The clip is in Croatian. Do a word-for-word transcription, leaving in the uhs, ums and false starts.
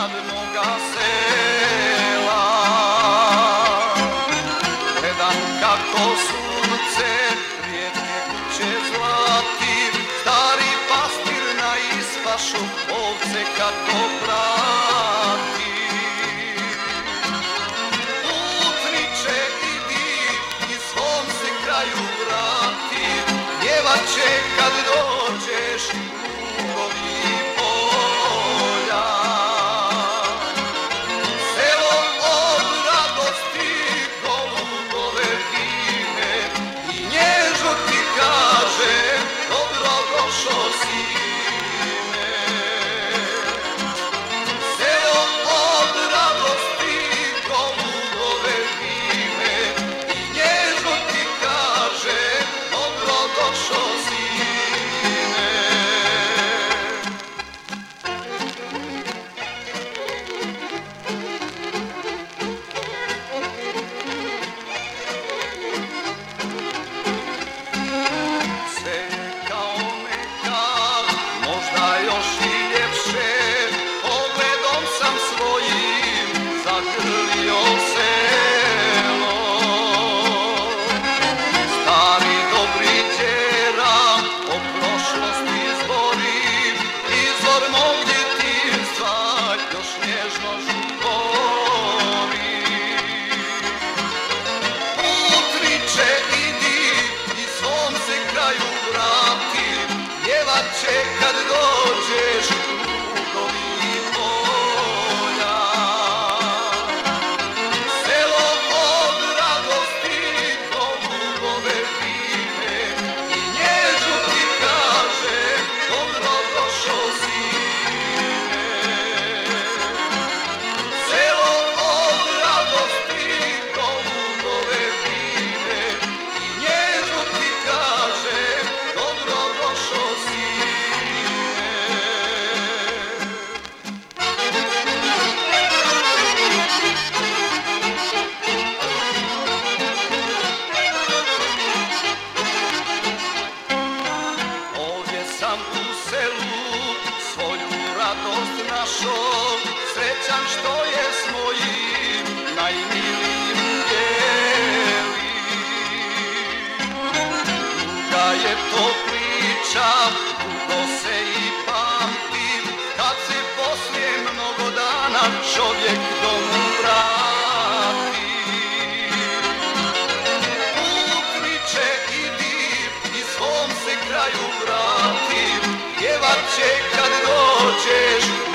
radnoga sela. Gledam kako sunce rijetke kuće zlati, stari pastir na ispašu ovce kako prati. Putniče idi i svom se kraju vrati, pjevaće kad dođeš krugovi polja. Selo od radosti golubove vine i nježno ti kaže dobro došao sine. Selo od radosti golubove vine i nježno ti kaže dobro došao sine. Sve je kao nekad, možda još i ljepše, pogledom sam svojim zagrlio selo. Stari dobri đera o prošlosti zborim, izvor mog djetinjstva još nježno žubori. Putniče idi i svom se kraju vrati, pjevaće kad dođeš krugovi polja. Selo od radosti golubove vine i nježno ti kaže dobro došao sine. Selo od radosti golubove vine i nježno ti kaže dobro došao sine. Ovdje sam u selu svoju radost našao, srećan što je s mojim najmilijim dijeli. Druga je to priča, dugo se i pamtim, kad se poslije mnogo dana čovjek domu vrati. Putniče idi i svom se kraju vrati, pjevaće kad dođeš